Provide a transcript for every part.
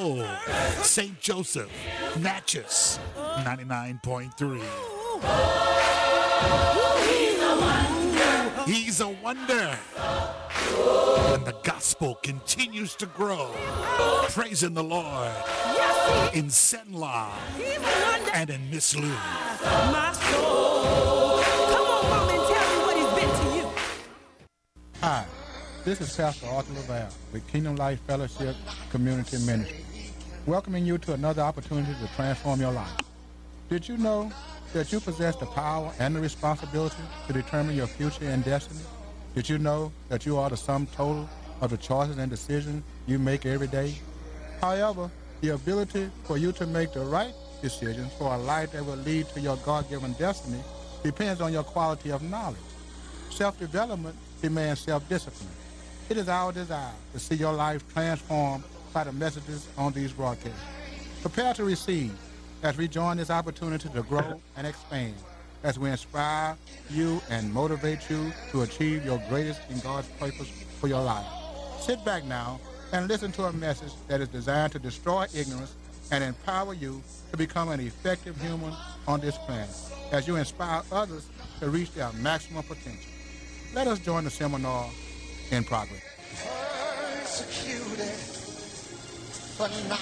soul. St. Joseph, Natchez, 99.3. He's a wonder. And the gospel continues to grow. Praising the Lord in Senla and in Miss Lou. My soul. Come on, mom, and tell me what he's been to you. Hi, this is Pastor Arthur LaValle with Kingdom Life Fellowship Community Ministry, welcoming you to another opportunity to transform your life. Did you know that you possess the power and the responsibility to determine your future and destiny? Did you know that you are the sum total of the choices and decisions you make every day? However, the ability for you to make the right decisions for a life that will lead to your God-given destiny depends on your quality of knowledge. Self-development demands self-discipline. It is our desire to see your life transformed by the messages on these broadcasts. Prepare to receive as we join this opportunity to grow and expand, as we inspire you and motivate you to achieve your greatest in God's purpose for your life. Sit back now and listen to a message that is designed to destroy ignorance and empower you to become an effective human on this planet, as you inspire others to reach their maximum potential. Let us join the seminar in progress. Persecuted, but not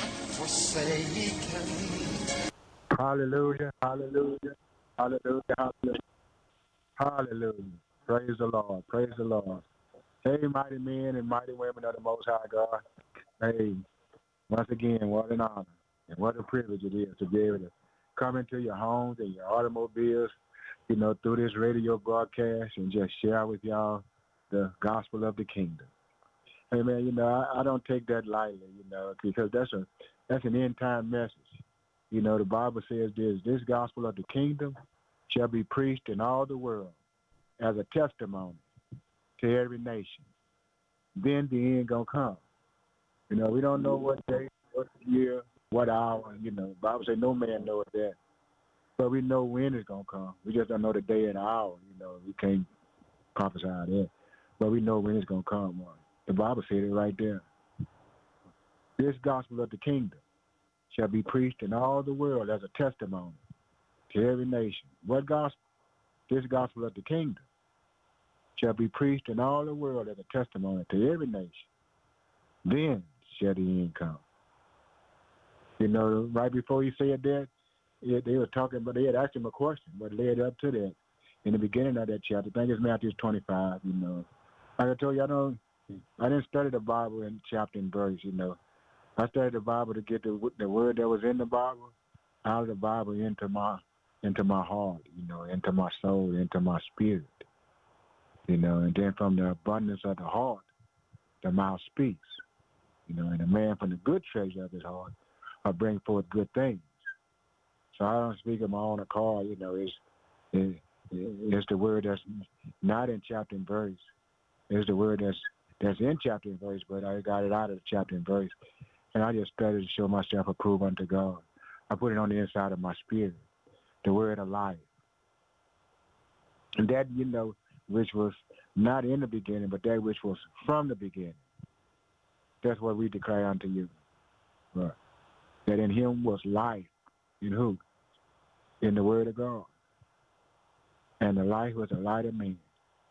forsaken. Hallelujah, hallelujah, hallelujah, hallelujah, hallelujah. Praise the Lord, praise the Lord. Hey, mighty men and mighty women of the Most High God. Hey, once again, what an honor and what a privilege it is to be able to come into your homes and your automobiles, you know, through this radio broadcast and just share with y'all the gospel of the kingdom. Hey, man, you know, I don't take that lightly, you know, because that's an end-time message. You know, the Bible says this gospel of the kingdom shall be preached in all the world as a testimony to every nation. Then the end gonna come. You know, we don't know what day, what year, what hour, you know. The Bible says no man knows that. But we know when it's gonna come. We just don't know the day and the hour, you know. We can't prophesy that. But we know when it's gonna come. The Bible said it right there. This gospel of the kingdom shall be preached in all the world as a testimony to every nation. What gospel? This gospel of the kingdom shall be preached in all the world as a testimony to every nation. Then shall the end come. You know, right before he said that, they were talking, but they had asked him a question, but led up to that in the beginning of that chapter. I think it's Matthew 25, you know. Like I told you, I didn't study the Bible in chapter and verse, you know. I studied the Bible to get the word that was in the Bible out of the Bible into my heart, you know, into my soul, into my spirit, you know. And then from the abundance of the heart, the mouth speaks, you know. And a man from the good treasure of his heart will bring forth good things. So I don't speak of my own accord, you know. It's the word that's not in chapter and verse. It's the word that's in chapter and verse, but I got it out of the chapter and verse. And I just studied to show myself approved unto God. I put it on the inside of my spirit, the word of life. And that, you know, which was not in the beginning, but that which was from the beginning. That's what we declare unto you. Right. That in him was life. In who? In the word of God. And the life was the light of men.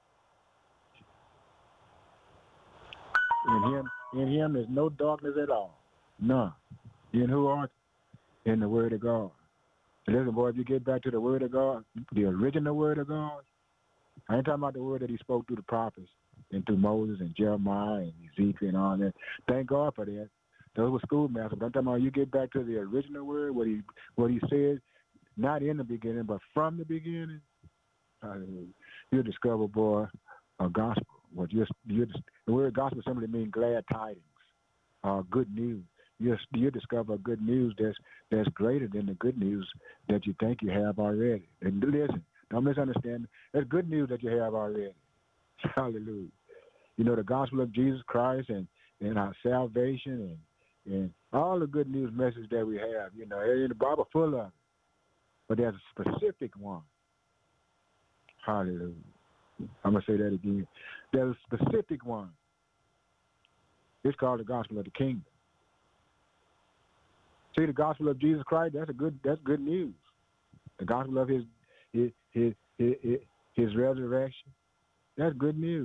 In him is no darkness at all. None. In who art? In the word of God. And listen, boy, if you get back to the word of God, the original word of God, I ain't talking about the word that he spoke through the prophets and through Moses and Jeremiah and Ezekiel and all that. Thank God for that. Those were schoolmasters. But I'm talking about you get back to the original word, what he said, not in the beginning, but from the beginning. You'll discover, boy, a gospel. The word gospel simply means glad tidings, good news. You discover good news that's greater than the good news that you think you have already. And listen, don't misunderstand. There's good news that you have already. Hallelujah. You know, the gospel of Jesus Christ and our salvation and all the good news message that we have, you know, in the Bible full of it. But there's a specific one. Hallelujah. I'm going to say that again. There's a specific one. It's called the gospel of the kingdom. See, the gospel of Jesus Christ, that's good news. The gospel of his resurrection, that's good news.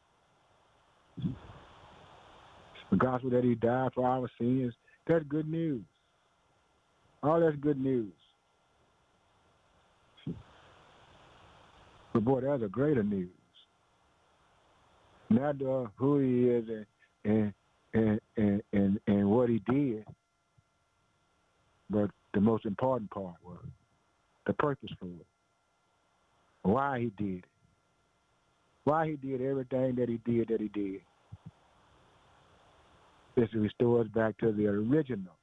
The gospel that he died for our sins, that's good news. All that's good news. But boy, that's a greater news. Not who he is and what he did, but the most important part was the purpose for it. Why he did it. Why he did everything that he did. Is to restore us back to the original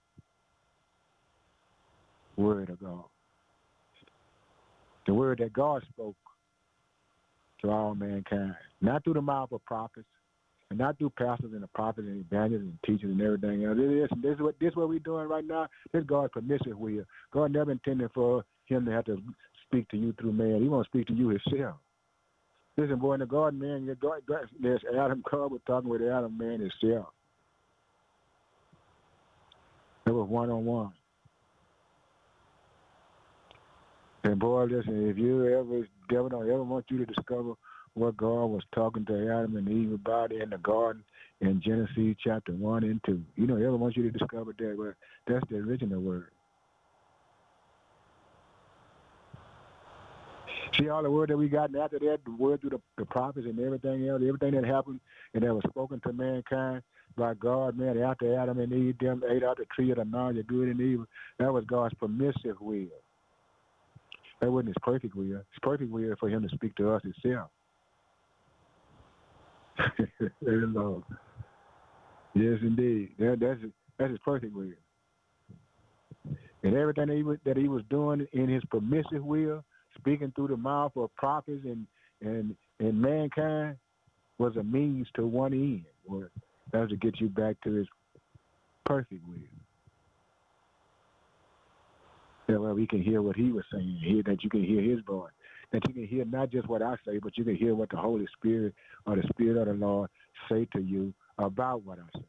word of God. The word that God spoke to all mankind. Not through the mouth of prophets, and not through pastors and the prophets and evangelists and teachers and everything else. This is what we're doing right now. This is God's permissive will. God never intended for him to have to speak to you through man. He wants to speak to you himself. Listen, boy, in the garden, man, there's Adam. God was talking with Adam, man, himself. It was one-on-one. And boy, listen, if devil don't ever want you to discover what God was talking to Adam and Eve about in the garden in Genesis chapter 1 and 2. You don't ever want you to discover that, but that's the original word. See all the word that we got after that, the word through the prophets and everything else, everything that happened and that was spoken to mankind by God, man, after Adam and Eve, them ate out the tree of the knowledge of good and evil, that was God's permissive will. That wasn't his perfect will. His perfect will for him to speak to us himself. Lord. Yes, indeed. That's his perfect will. And everything that he was doing in his permissive will, speaking through the mouth of prophets and mankind, was a means to one end. That was to get you back to his perfect will. That way we can hear what he was saying, that you can hear his voice, that you can hear not just what I say, but you can hear what the Holy Spirit or the Spirit of the Lord say to you about what I say.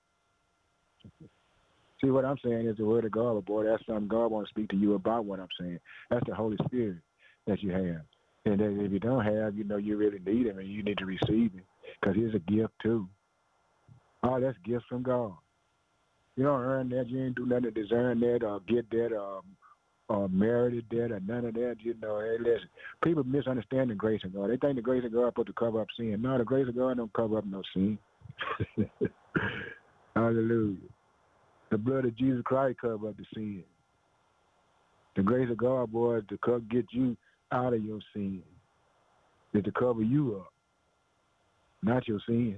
See, what I'm saying is the word of God, but boy, that's something God wants to speak to you about what I'm saying. That's the Holy Spirit that you have. And that if you don't have, you really need him and you need to receive him because he's a gift too. Oh, that's gifts from God. You don't earn that. You ain't do nothing to deserve that or get that or merited that or none of that. Hey, listen, people misunderstand the grace of God. They think the grace of God is supposed to cover up sin. No, the grace of God don't cover up no sin. Hallelujah. The blood of Jesus Christ covers up the sin. The grace of God, boy, is to get you out of your sin. Is to cover you up, not your sin.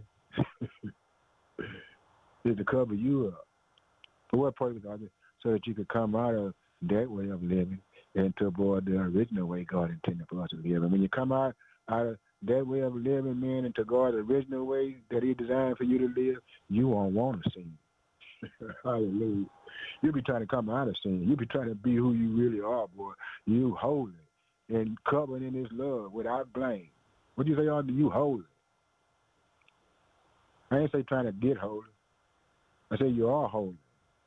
Is to cover you up. For what purpose? So that you could come out of that way of living into, boy, the original way God intended for us to live. And when you come out of that way of living, man, into God's original way that he designed for you to live, you won't want to sin. Hallelujah. You'll be trying to come out of sin. You'll be trying to be who you really are, boy. You holy and covered in his love without blame. What you say, you holy? I ain't say trying to get holy. I say you are holy.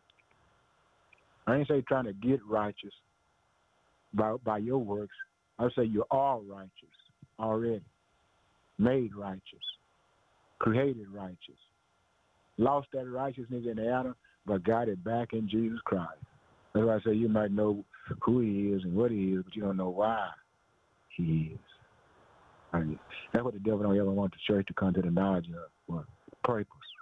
I ain't say trying to get righteous by your works. I say you are righteous already. Made righteous. Created righteous. Lost that righteousness in Adam, but got it back in Jesus Christ. That's why I say you might know who he is and what he is, but you don't know why he is. That's what the devil don't ever want the church to come to the knowledge of. What? Purpose.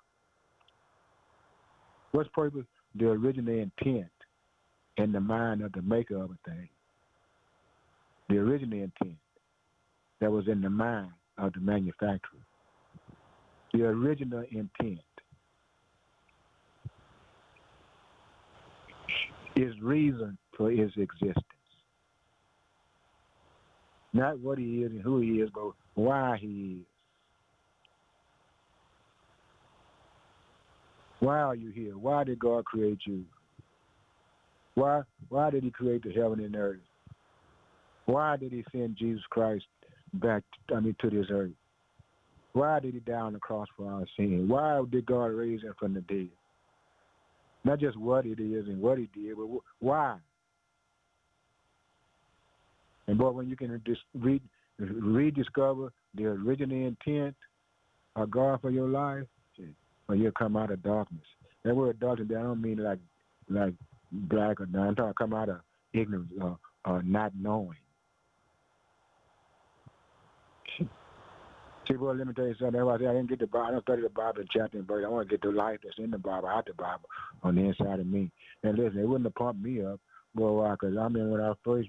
What's purpose? The original intent in the mind of the maker of a thing. The original intent that was in the mind of the manufacturer. The original intent is reason for his existence. Not what he is and who he is, but why he is. Why are you here? Why did God create you? Why did he create the heaven and earth? Why did he send Jesus Christ back to this earth? Why did he die on the cross for our sin? Why did God raise him from the dead? Not just what it is and what he did, but why. And boy, when you can rediscover the original intent of God for your life, well, you'll come out of darkness. That word darkness, I don't mean like black or dark. I'm talking come out of ignorance or not knowing. See, boy, let me tell you something. That's why I say I didn't get the Bible. I don't study the Bible chapter and verse. I want to get the life that's in the Bible, out the Bible, on the inside of me. And listen, it wouldn't have pumped me up, boy, why? Because I mean, when I first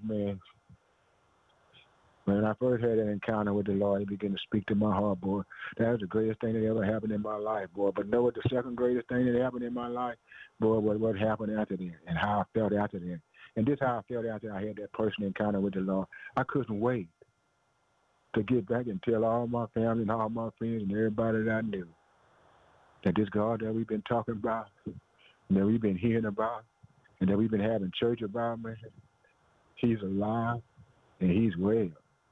had an encounter with the Lord, he began to speak to my heart, boy. That was the greatest thing that ever happened in my life, boy. But know what the second greatest thing that happened in my life, boy, was what happened after that and how I felt after that. And this how I felt after I had that personal encounter with the Lord. I couldn't wait to get back and tell all my family and all my friends and everybody that I knew that this God that we've been talking about, that we've been hearing about, and that we've been having church about, man, he's alive and he's well.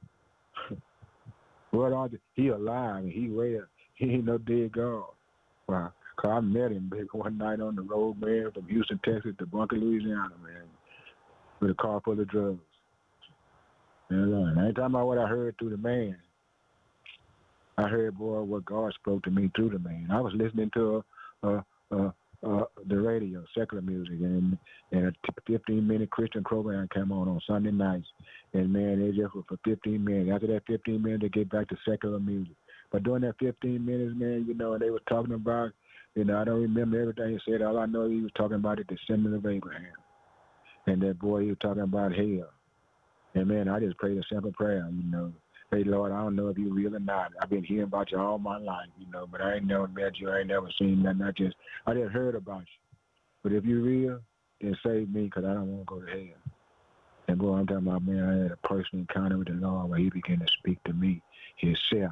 Well, he alive and he well. He ain't no dead God. Wow. Cause I met him big one night on the road, man, from Houston, Texas to Bunker, Louisiana, man, with a car full of drugs. And I ain't talking about what I heard through the man. I heard, boy, what God spoke to me through the man. I was listening to the radio, secular music, and a 15-minute Christian program came on Sunday nights. And, man, it just was for 15 minutes. After that 15 minutes, they get back to secular music. But during that 15 minutes, man, you know, they were talking about, you know, I don't remember everything he said. All I know he was talking about the descendant of Abraham. And that boy, he was talking about hell. And, man, I just prayed a simple prayer, you know. Hey, Lord, I don't know if you're real or not. I've been hearing about you all my life, you know, but I ain't never met you. I ain't never seen nothing. I just heard about you. But if you're real, then save me because I don't want to go to hell. And, boy, I'm talking about, man, I had a personal encounter with the Lord where he began to speak to me himself.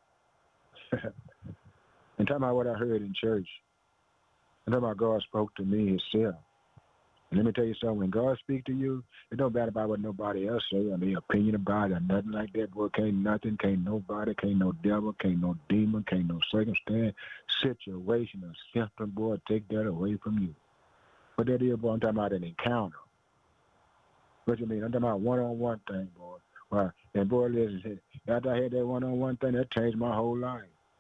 And talking about what I heard in church. And talking about God spoke to me himself. And let me tell you something, when God speaks to you, it don't matter about what nobody else say or their opinion about it or nothing like that. Boy, can't nothing, can't nobody, can't no devil, can't no demon, can't no circumstance, situation, or symptom, boy, take that away from you. What that is, boy, I'm talking about an encounter. What you mean? I'm talking about one-on-one thing, boy. Right. And, boy, listen, after I had that one-on-one thing, that changed my whole life.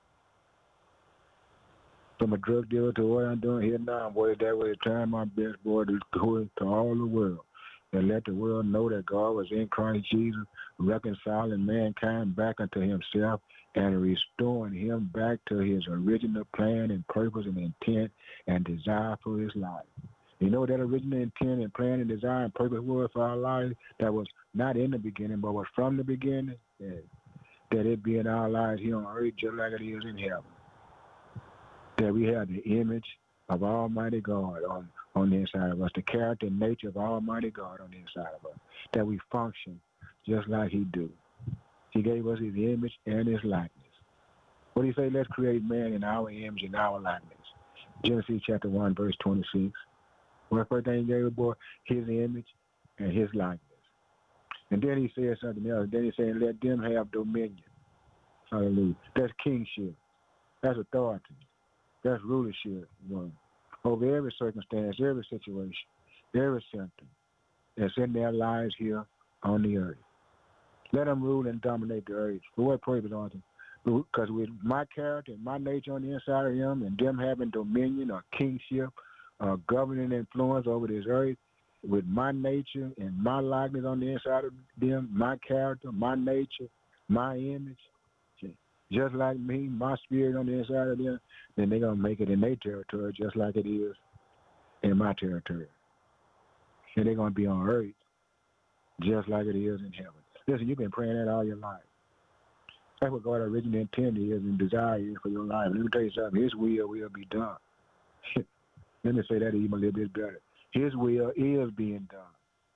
From a drug dealer to what I'm doing here now, boy, that was trying my best, boy, to go to all the world and let the world know that God was in Christ Jesus, reconciling mankind back unto himself and restoring him back to his original plan and purpose and intent and desire for his life. You know what that original intent and plan and desire and purpose was for our life that was not in the beginning but was from the beginning? That it be in our lives here on earth just like it is in heaven. That we have the image of Almighty God on the inside of us, the character and nature of Almighty God on the inside of us, that we function just like he do. He gave us his image and his likeness. What do you say? Let's create man in our image and our likeness. Genesis chapter 1, verse 26. Well, first thing he gave us, boy, his image and his likeness. And then he said something else. Then he said, let them have dominion. Hallelujah. That's kingship. That's authority. That's rulership, one, over every circumstance, every situation, every symptom that's in their lives here on the earth. Let them rule and dominate the earth. For what purpose, Arthur? Because with my character and my nature on the inside of them and them having dominion or kingship or governing influence over this earth, with my nature and my likeness on the inside of them, my character, my nature, my image, just like me, my spirit on the inside of them, then they're going to make it in their territory just like it is in my territory. And they're going to be on earth just like it is in heaven. Listen, you've been praying that all your life. That's what God originally intended is and desire is for your life. Let me tell you something. His will be done. Let me say that even a little bit better. His will is being done.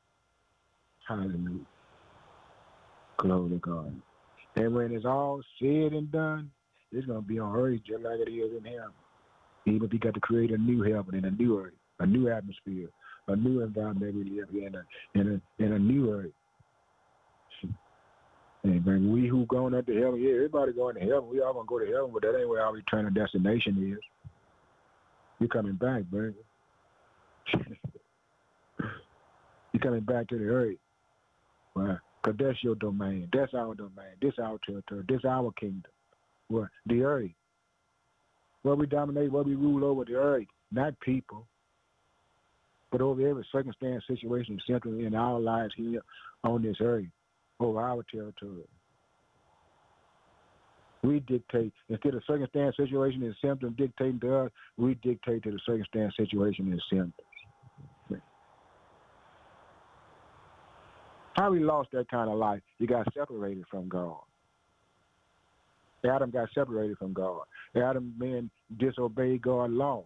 Hallelujah. Glory to God. And when it's all said and done, it's going to be on earth just like it is in heaven. Even if he got to create a new heaven and a new earth, a new atmosphere, a new environment we live in a new earth. And man, we who going up to heaven, yeah, everybody going to heaven. We all going to go to heaven, but that ain't where our eternal destination is. We're coming back, baby. You're coming back to the earth. Well, because that's your domain. That's our domain. This our territory. This our kingdom. Well, the earth. Where we dominate, where we rule over the earth, not people, but over every circumstance, situation, central in our lives here on this earth, over our territory. We dictate. Instead of circumstance, situation, and symptoms dictating to us, we dictate to the circumstance, situation, and symptoms. How we lost that kind of life? You got separated from God. Adam got separated from God. Adam, man, disobeyed God's law.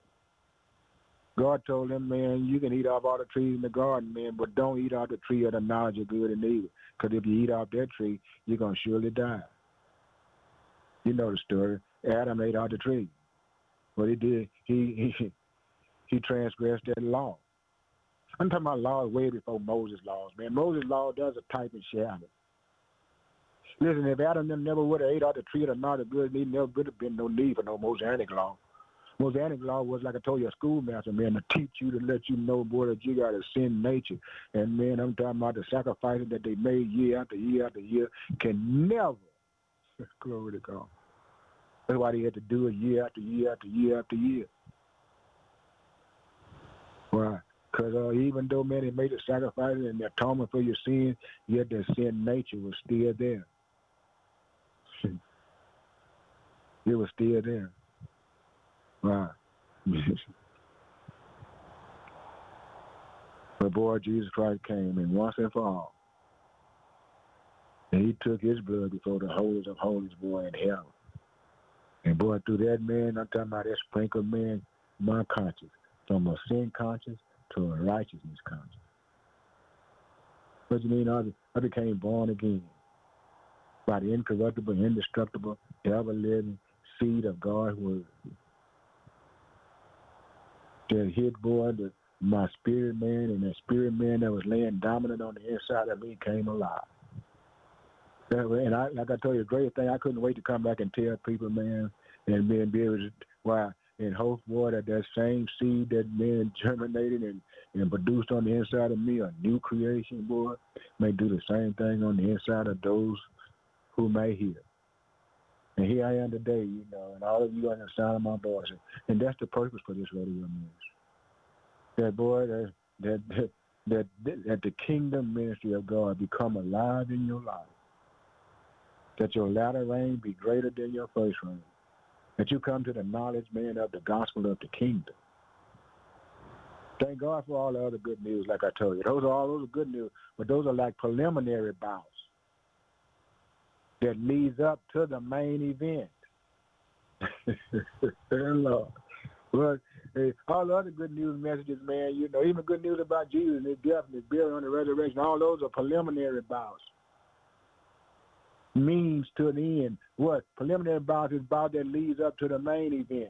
God told him, man, you can eat off all the trees in the garden, man, but don't eat off the tree of the knowledge of good and evil. Because if you eat off that tree, you're going to surely die. You know the story. Adam ate off the tree. What he did, he transgressed that law. I'm talking about laws way before Moses' laws, man. Moses' law does a type and shadow. Listen, if Adam never would have ate off the tree of the knowledge of good and evil, there would have been no need for no Mosaic law. Mosaic law was, like I told you, a schoolmaster, man, to teach you, to let you know, boy, that you got a sin nature. And, man, I'm talking about the sacrifices that they made year after year after year can never, glory to God. That's why they had to do it year after year after year after year. Why? Because even though, man, they made the sacrifices and the atonement for your sin, yet the sin nature was still there. It was still there. Right. But boy, Jesus Christ came and once and for all. And he took his blood before the holies of holies, boy, in hell. And boy, through that, man, I'm talking about that sprinkled, man, my conscience. From a sin conscience to a righteousness conscience. What do you mean? I became born again by the incorruptible, indestructible, ever-living seed of God's word. That hit, boy, my spirit man, and that spirit man that was laying dominant on the inside of me came alive. And like I told you, the greatest thing, I couldn't wait to come back and tell people, man, and be able to, why, and hope, boy, that same seed that man germinated and produced on the inside of me, a new creation, boy, may do the same thing on the inside of those who may hear. And here I am today, you know, and all of you on the sound of my voice. And that's the purpose for this radio ministry. That, boy, that the kingdom ministry of God become alive in your life. That your latter rain be greater than your first rain. That you come to the knowledge, man, of the gospel of the kingdom. Thank God for all the other good news, like I told you. Those are good news, but those are like preliminary bouts that leads up to the main event. Lord. Well, all the other good news messages, man, you know, even good news about Jesus and his death and his burial and the resurrection, all those are preliminary bouts. Means to the end. What? Preliminary bout is bout that leads up to the main event.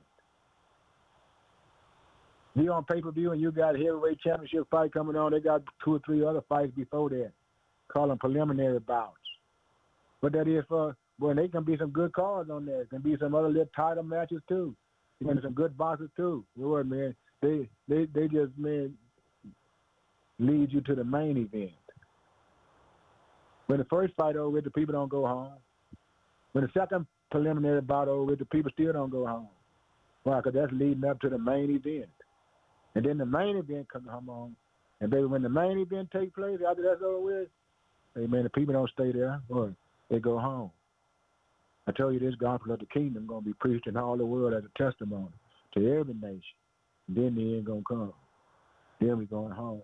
If you're on pay-per-view and you got a heavyweight championship fight coming on, they got 2 or 3 other fights before that. Call them preliminary bouts. But that is for, well, there can be some good cards on there. There can be some other little title matches too. There can be some good boxers too. Lord, man, they just, man, lead you to the main event. When the first fight over with, the people don't go home. When the second preliminary bout over with, the people still don't go home. Why? Because that's leading up to the main event. And then the main event comes on. And baby, when the main event takes place, after that's over with, hey man, the people don't stay there. Boy, they go home. I tell you, this gospel of the kingdom going to be preached in all the world as a testimony to every nation. And then the end going to come. Then we're going home.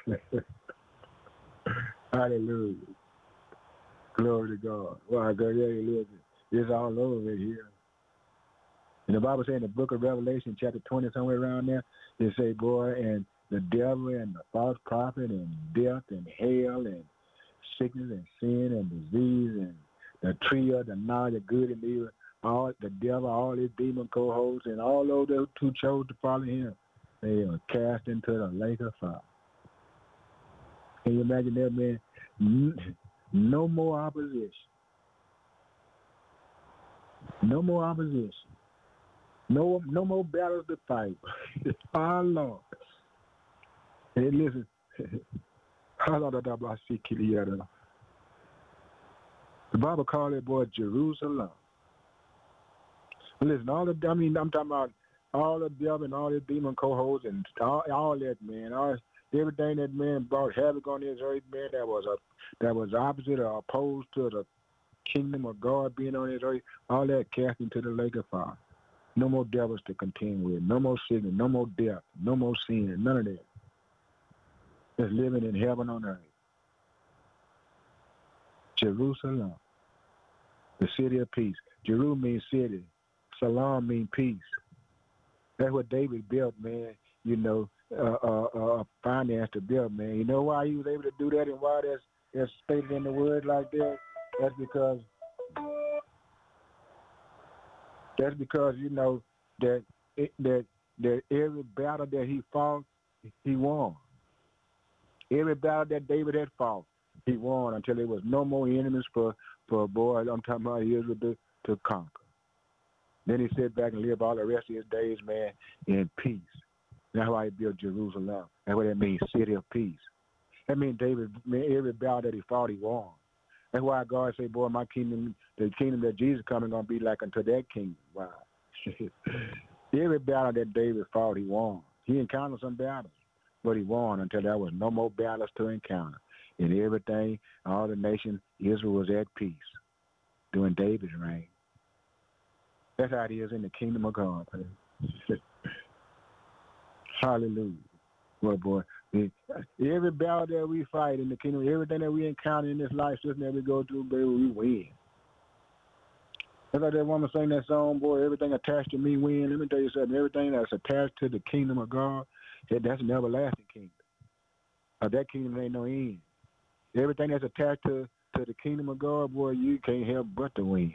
Hallelujah. Glory to God. Well, God, yeah, listen. It's all over here. And the Bible says in the book of Revelation, chapter 20, somewhere around there, it say, boy, and the devil and the false prophet and death and hell and sickness and sin and disease and the tree of the knowledge of good and evil, all the devil, all his demon cohorts, and all those who chose to follow him, they are cast into the lake of fire. Can you imagine that, man? No more opposition. No more opposition. No more battles to fight. Our Lord. Hey, listen. The Bible called that boy Jerusalem. Listen, I'm talking about all the devil and all the demon cohorts and all that, man. Everything that man brought havoc on this earth, man, that was opposite or opposed to the kingdom of God being on this earth, all that cast into the lake of fire. No more devils to contend with, no more sickness, no more death, no more sin, none of that. Just living in heaven on earth. Jerusalem, the city of peace. Jeru means city. Salam means peace. That's what David built, man. You know, finance to build, man. You know why he was able to do that and why that's stated in the word like that? That's because you know that every battle that he fought, he won. Every battle that David had fought, he won until there was no more enemies for a boy. I'm talking about Israel to conquer. Then he sat back and lived all the rest of his days, man, in peace. That's why he built Jerusalem. That's what that means, city of peace. That means David, man, every battle that he fought, he won. That's why God said, boy, my kingdom, the kingdom that Jesus coming going to be like unto that kingdom. Wow. Every battle that David fought, he won. He encountered some battles, but he won until there was no more battles to encounter. And everything, all the nation, Israel was at peace during David's reign. That's how it is in the kingdom of God. Hallelujah. Well, boy, every battle that we fight in the kingdom, everything that we encounter in this life system that we go through, baby, we win. That's like that woman sang that song, boy, everything attached to me win. Let me tell you something, everything that's attached to the kingdom of God, that's an everlasting kingdom. That kingdom ain't no end. Everything that's attached to the kingdom of God, boy, you can't help but to win.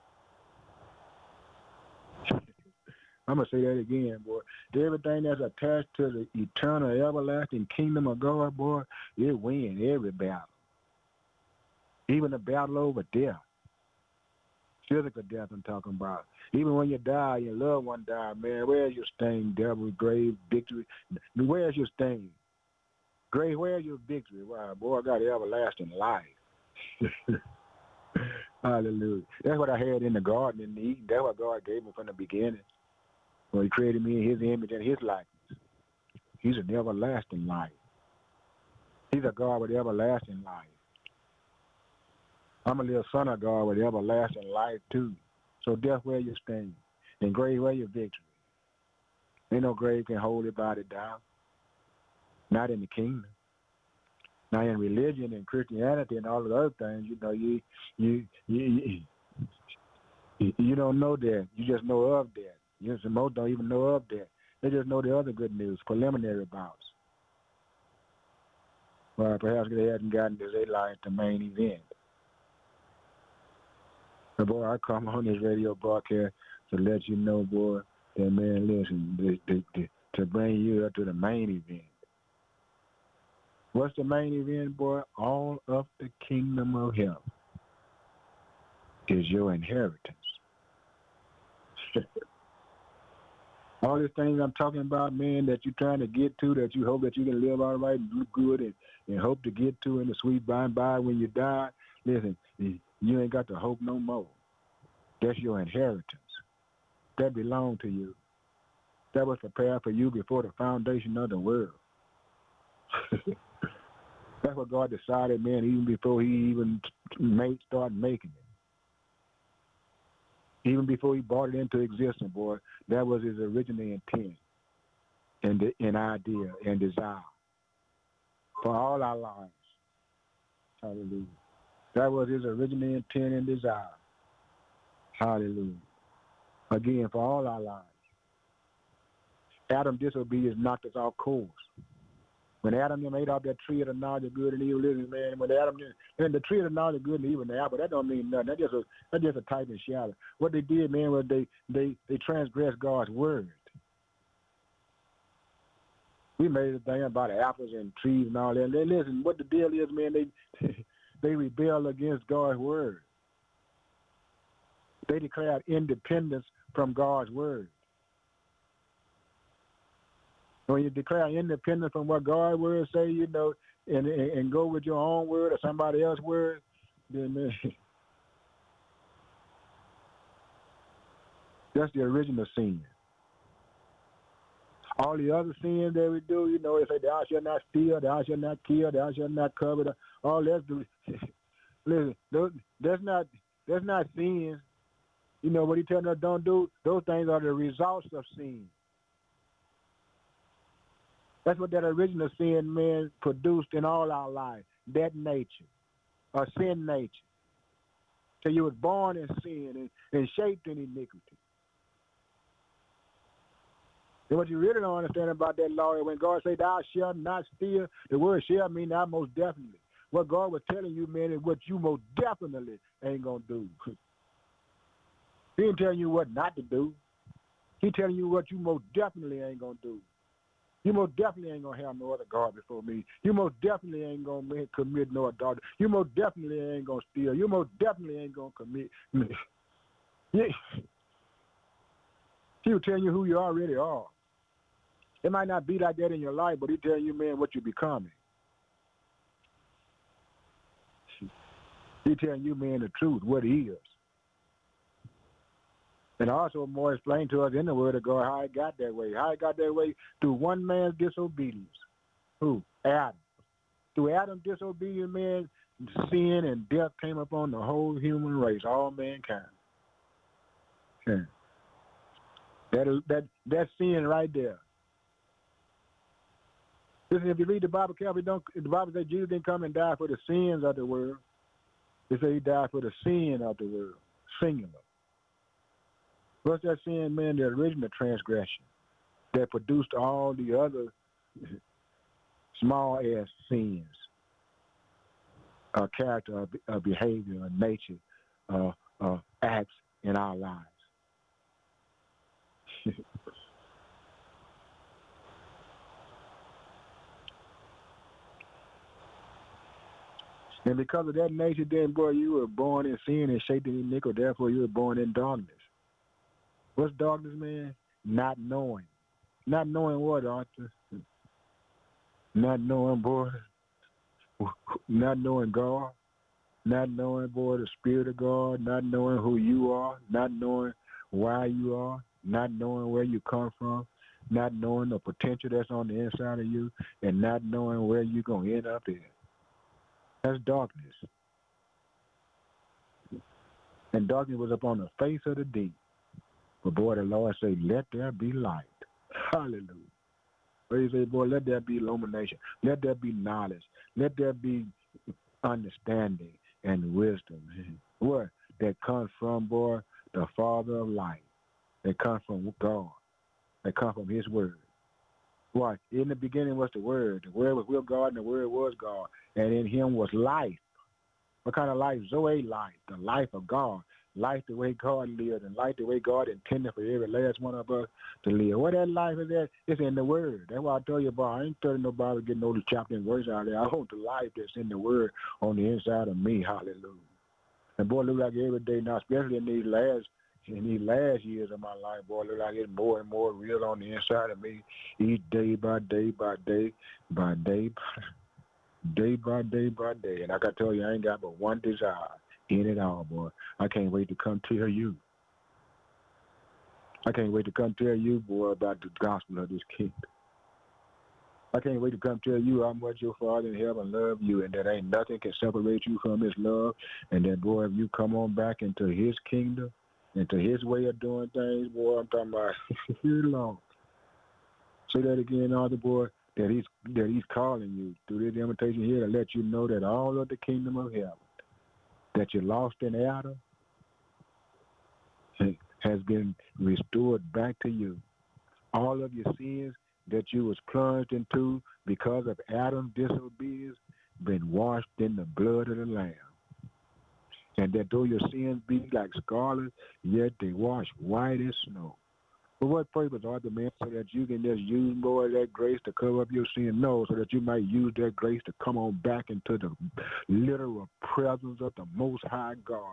I'm going to say that again, boy. Everything that's attached to the eternal, everlasting kingdom of God, boy, it wins every battle. Even the battle over death. Physical death I'm talking about. Even when you die, your loved one died, man, where's your sting, devil, grave, victory? Where's your sting? Grave, where's your victory? Wow, boy, I got everlasting life. Hallelujah. That's what I had in the garden in Eden. That's what God gave me from the beginning. Well, he created me in his image and his likeness. He's an everlasting life. He's a God with everlasting life. I'm a little son of God with everlasting life, too. So death, where you stand, and grave, where your victory. Ain't no grave can hold your body down. Not in the kingdom. Now, in religion and Christianity and all of the other things, you know, you don't know that. You just know of that. Most don't even know of that. They just know the other good news, preliminary bouts. Well, perhaps they hadn't gotten to their life the main event. But boy, I come on this radio broadcast to let you know, boy, that man, listen, to bring you up to the main event. What's the main event, boy? All of the kingdom of heaven is your inheritance. All these things I'm talking about, man, that you're trying to get to, that you hope that you can live all right and do good and hope to get to in the sweet by and by when you die, listen, you ain't got to hope no more. That's your inheritance. That belonged to you. That was prepared for you before the foundation of the world. That's what God decided, man, even before he even started making it. Even before he brought it into existence, boy, that was his original intent and idea and desire for all our lives. Hallelujah. That was his original intent and desire. Hallelujah. Again, for all our lives. Adam's disobedience knocked us off course. When Adam ate off that tree of the knowledge of good and evil, man, when Adam and the tree of the knowledge of good and evil, the apple, that don't mean nothing. That's just a type and shadow. What they did, man, was they transgressed God's word. We made a thing about apples and trees and all that. And listen, what the deal is, man, they rebelled against God's word. They declared independence from God's word. When you declare independence from what God's word say, you know, and go with your own word or somebody else's word, then that's the original sin. All the other sins that we do, you know, they say thou shalt not steal, thou shalt not kill, thou shalt not covet. All that's listen, that's not sins. You know what he telling us don't do? Those things are the results of sin. That's what that original sin, man, produced in all our life. That nature, or sin nature. So you was born in sin and shaped in iniquity. And what you really don't understand about that law is when God say thou shalt not steal, the word shall mean thou most definitely. What God was telling you, man, is what you most definitely ain't going to do. He ain't telling you what not to do. He telling you what you most definitely ain't going to do. You most definitely ain't going to have no other God before me. You most definitely ain't going to commit no adultery. You most definitely ain't going to steal. You most definitely ain't going to commit. Yeah. He was telling you who you already are. It might not be like that in your life, but he telling you, man, what you're becoming. He telling you, man, the truth, what he is. And also more explained to us in the Word of God how it got that way. How it got that way through one man's disobedience. Who? Adam. Through Adam's disobedience, man, sin and death came upon the whole human race, all mankind. Yeah. That's sin right there. Listen, if you read the Bible carefully, the Bible says Jesus didn't come and die for the sins of the world. It said he died for the sin of the world, singular. What's that sin, man? The original transgression that produced all the other small-ass sins, character, behavior, nature, acts in our lives. And because of that nature, then, boy, you were born in sin and shaped in iniquity. Therefore, you were born in darkness. What's darkness, man? Not knowing. Not knowing what, Arthur? Not knowing, boy. Not knowing God. Not knowing, boy, the Spirit of God. Not knowing who you are. Not knowing why you are. Not knowing where you come from. Not knowing the potential that's on the inside of you. And not knowing where you're going to end up in. That's darkness. And darkness was upon the face of the deep. But boy, the Lord say, let there be light. Hallelujah. But he say, boy, let there be illumination. Let there be knowledge. Let there be understanding and wisdom. What? That comes from, boy, the Father of light. That comes from God. That comes from his word. Why? In the beginning was the Word. The Word was with God, and the Word was God. And in him was life. What kind of life? Zoe life, the life of God. Life the way God lived, and life the way God intended for every last one of us to live. What that life is at, it's in the Word. That's why I tell you about, I ain't telling nobody getting no chapter and verse out there. I want the life that's in the Word on the inside of me. Hallelujah. And boy, look like every day now, especially in these last years of my life, boy, look like it's more and more real on the inside of me, each day by day by day by day, day by day by day. And I got to tell you, I ain't got but one desire in it all, boy. I can't wait to come tell you. I can't wait to come tell you, boy, about the gospel of this kingdom. I can't wait to come tell you how much your Father in heaven loves you, and that ain't nothing can separate you from his love. And that, boy, if you come on back into his kingdom, into his way of doing things, boy, I'm talking about Lord. Say that again, Arthur, boy, that he's calling you through this invitation here to let you know that all of the kingdom of heaven that you lost in Adam has been restored back to you. All of your sins that you was plunged into because of Adam's disobedience been washed in the blood of the Lamb. And that though your sins be like scarlet, yet they wash white as snow. For what purpose, Arthur, man? So that you can just use more of that grace to cover up your sin? No, so that you might use that grace to come on back into the literal presence of the Most High God.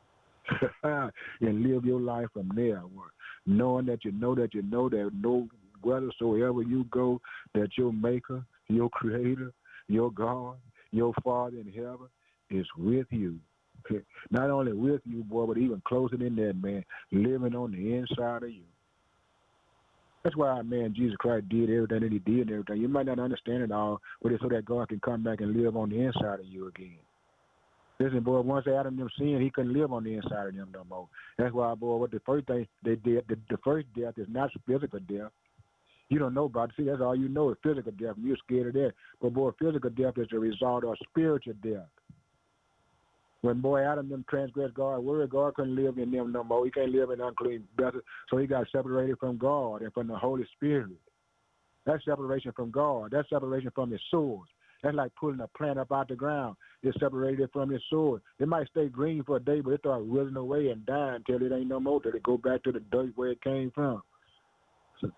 Hallelujah. And live your life from there, knowing that you know that whithersoever you go, that your maker, your creator, your God, your Father in heaven is with you. Not only with you, boy, but even closer than that, man, living on the inside of you. That's why, man, Jesus Christ did everything that he did and everything. You might not understand it all, but it's so that God can come back and live on the inside of you again. Listen, boy, once Adam and them sinned, he couldn't live on the inside of them no more. That's why, boy, what the first thing they did, the first death is not physical death. You don't know about it. See, that's all you know is physical death. You're scared of that. But, boy, physical death is the result of spiritual death. When, boy, Adam and them transgressed God's word, God couldn't live in them no more. He can't live in unclean vessels. So he got separated from God and from the Holy Spirit. That's separation from God. That's separation from his source. That's like pulling a plant up out the ground. It's separated from its source. It might stay green for a day, but it starts withering away and dying until it ain't no more, till it go back to the dirt where it came from. So,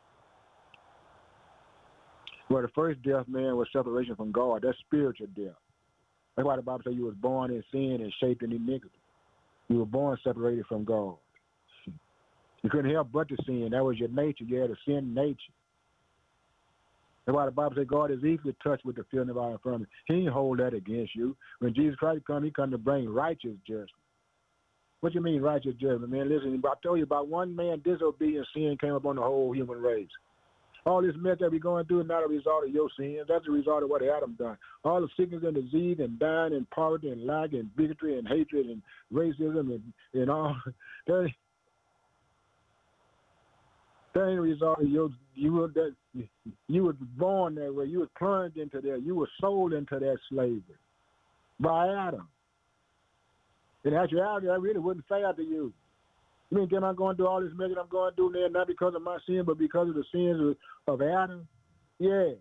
well, the first death, man, was separation from God. That's spiritual death. That's why the Bible says you was born in sin and shaped in iniquity. You were born separated from God. You couldn't help but to sin. That was your nature. You had a sin nature. That's why the Bible says God is easily touched with the feeling of our infirmity. He ain't hold that against you. When Jesus Christ come, he come to bring righteous judgment. What you mean righteous judgment, man? Listen, I told you about one man disobedient sin came upon the whole human race. All this mess that we're going through is not a result of your sins. That's a result of what Adam done. All the sickness and disease and dying and poverty and lack and bigotry and hatred and racism and all that ain't a result of you were born that way. You were plunged into that. You were sold into that slavery by Adam. In actuality, that really wasn't fair to you. You mean, am I going through all this mess that I'm going through there, not because of my sin, but because of the sins of Adam? Yeah.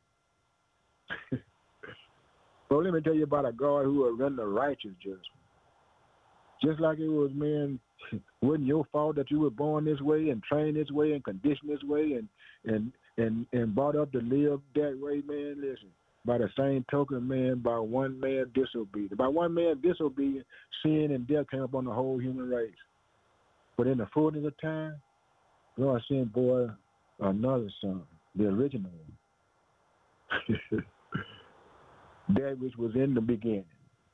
Well, let me tell you about a God who will render righteous judgment. Just like it was, man, wasn't your fault that you were born this way and trained this way and conditioned this way and brought up to live that way, man. Listen, by the same token, man, by one man disobedient. By one man disobedient, sin and death came upon the whole human race. But in the fullness of time, God sent, boy, another son, the original one. That which was in the beginning.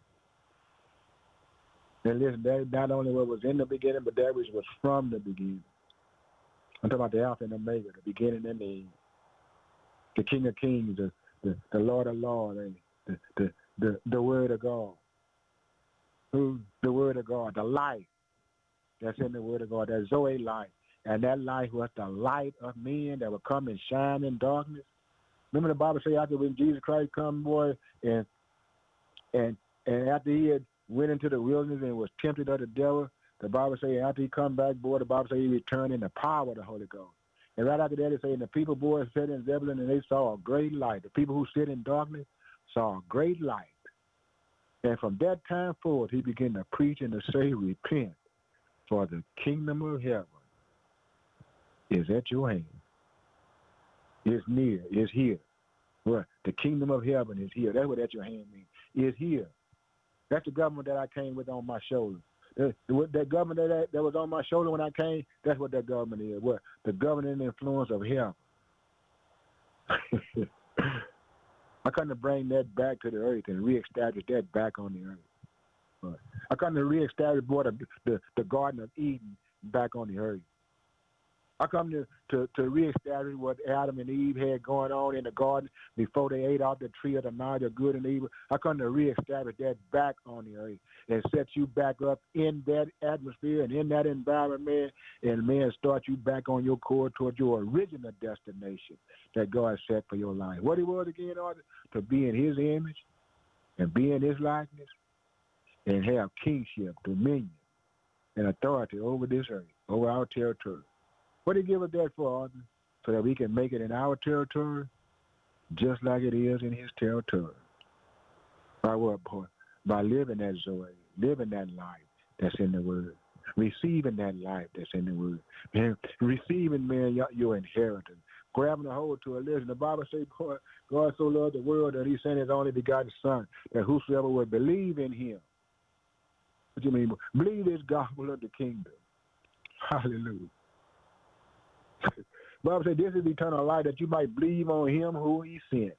And listen, that not only what was in the beginning, but that which was from the beginning. I'm talking about the Alpha and Omega, the beginning and the end. The King of Kings, the Lord of Lords, the Word of God. The Word of God, the life that's in the Word of God, that Zoe light. And that light was the light of men that would come and shine in darkness. Remember the Bible say after when Jesus Christ come, boy, and after he had went into the wilderness and was tempted of the devil, the Bible say after he come back, boy, the Bible say he returned in the power of the Holy Ghost. And right after that, it say, and the people, boy, sat in Zebulun, and they saw a great light. The people who sit in darkness saw a great light. And from that time forward, he began to preach and to say, repent, for the kingdom of heaven is at your hand. It's near, it's here. Well, the kingdom of heaven is here. That's what at your hand means. It's here. That's the government that I came with on my shoulder. That government that was on my shoulder when I came, that's what that government is. What? The governing influence of heaven. I come to bring that back to the earth and reestablish that back on the earth. I come to reestablish the Garden of Eden back on the earth. I come to reestablish what Adam and Eve had going on in the garden before they ate off the tree of the knowledge of good and evil. I come to reestablish that back on the earth and set you back up in that atmosphere and in that environment, man, and, man, start you back on your course toward your original destination that God set for your life. What it was again, Arthur? To be in his image and be in his likeness and have kingship, dominion, and authority over this earth, over our territory. What did he give us that for, Arthur? So that we can make it in our territory just like it is in his territory. By what, boy? By living that Zoe, living that life that's in the Word, receiving that life that's in the Word, man, receiving, man, your inheritance, grabbing a hold to it. Listen, the Bible says, boy, God so loved the world that he sent his only begotten Son, that whosoever would believe in him. What do you mean? Believe this gospel of the kingdom. Hallelujah. The Bible said, this is eternal life, that you might believe on him who he sent.